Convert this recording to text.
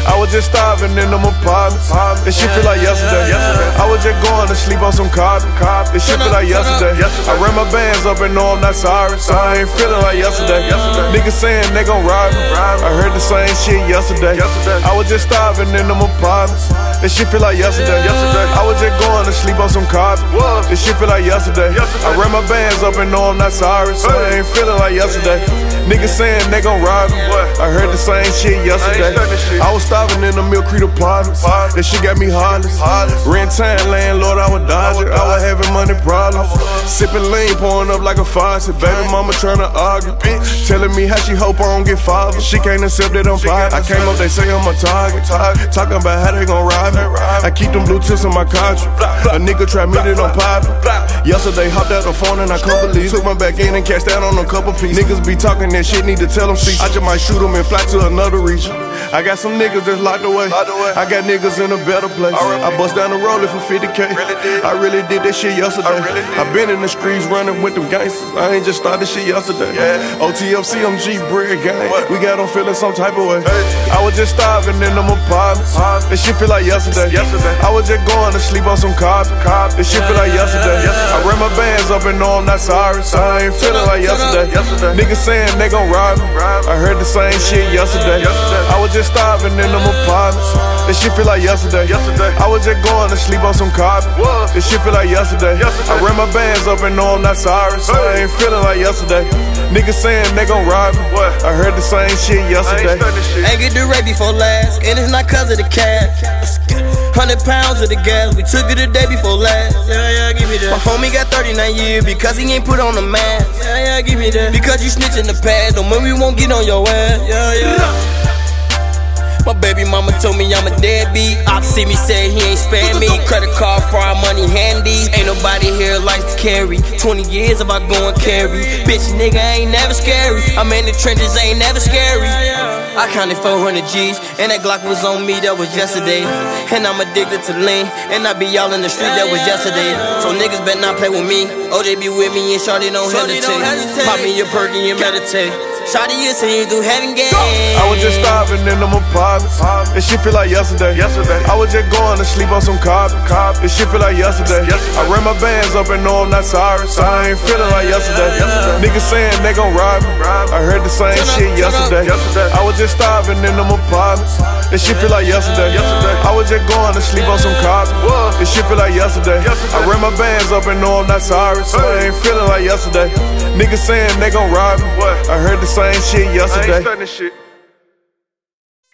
I was just starving in them apartments. This shit feel like yesterday. I was just going to sleep on some carbon. This shit feel like yesterday. I ran my bands up and know I'm not sorry, so I ain't feeling like yesterday. Niggas saying they gon' rob me. I heard the same shit yesterday. I was just starving in them apartments. This shit feel like yesterday. I was just going to sleep on some carbon. This shit feel like yesterday. I ran my bands up and know I'm not sorry, so I ain't feeling like yesterday. Niggas saying they gon' rob me. I heard the same shit yesterday. I was starving in the Mill Creek apartments. That shit got me heartless. Rent time landlord, I was dodging. I was having money problems. Sipping lean, pouring up like a faucet. Baby mama tryna argue. Telling me how she hope I don't get fathered. She can't accept that I'm private. I came up, they say I'm a target. Talking about how they gon' rob me. I keep them blue tips in my contract. A nigga try me that I'm poppin'. Yesterday hopped out the phone and I can't believe. Took my back in and cashed out on a couple pieces. Niggas be talking that shit, need to tell them see. I just might shoot them and fly to another region. I got some niggas that's locked away. I got niggas in a better place. I bust down the roller for 50K. I really did that shit yesterday. I been in the streets running with them gangsters. I ain't just started shit yesterday. OTFC, I'm G-Bread gang. We got them feeling some type of way. I was just starving in them apartments. This shit feel like yesterday. I was just going to sleep on some carbon. This shit feel like yesterday. I ran my bands up and know I'm not sorry, so I ain't feeling like yesterday. Niggas saying they gon' rob me. I heard the same shit yesterday. I was just starving in them apartments. This shit feel like yesterday. I was just going to sleep on some carbon. This shit feel like yesterday. I ran my bands up and know I'm not sorry, so I ain't feeling like yesterday. Niggas saying they gon' rob me. I heard the same shit yesterday. Ain't get the rate before last, and it's not cause of the cash. 100 pounds of the gas, we took it the day before last. Give me that. My homie got 39 years because he ain't put on the mask. Give me that. Because you snitch in the past, don't mean we won't get on your ass. My baby mama told me I'm a deadbeat. Op see me say he ain't spare me. Credit card for our money handy. Ain't nobody here like to carry. 20 years if I go and carry. Bitch nigga ain't never scary. I'm in the trenches, ain't never scary. I counted 400 G's, and that Glock was on me, that was yesterday. And I'm addicted to lean, and I be all in the street, that was yesterday. So niggas better not play with me. OJ be with me, and Shawty don't hesitate. Pop me your perk and you meditate. Shawty, you say you do heaven game. I was just starving in them apartments. This shit feel like yesterday. I was just going to sleep on some carbon. This shit feel like yesterday. I ran my bands up and know I'm not sorry, so I ain't feeling like yesterday. Niggas saying they gon' rob me. I heard the same shit yesterday. I was just starving in them apartments. This shit feel like yesterday. I was just going to sleep on some carbon. This shit feel like yesterday. I ran my bands up and know I'm not sorry, so I ain't feeling like yesterday. Niggas saying they gon' rob me. I heard the same shit yesterday.